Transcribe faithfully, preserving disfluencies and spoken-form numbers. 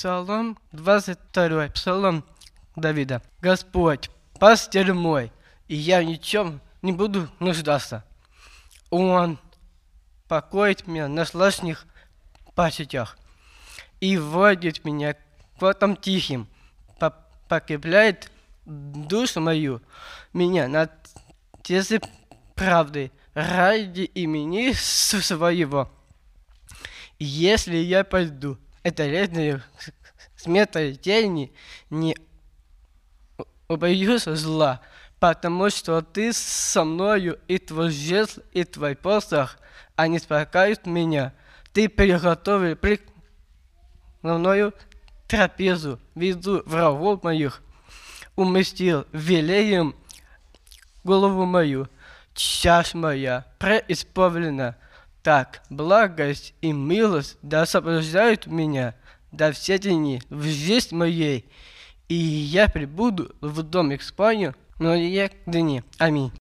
Псалом двадцать второй, Псалом Давида. Господь, пастырь мой, и я в ничем не буду нуждаться. Он покоит меня на слаженных пасеках и вводит меня к водам тихим, покрепляет душу мою, меня на тезе правды ради имени своего. Если я пойду этой сметой тени, не убоюсь зла, потому что ты со мною, и твой жезл, и твой посох, они спасают меня. Ты приготовил при мною трапезу, виду врагов моих, уместил велеем голову мою, часть моя преисполнена. Так, благость и милость да сопровождают меня до все дни в жизни моей, и я пребуду в доме Господнем многие дни. Аминь.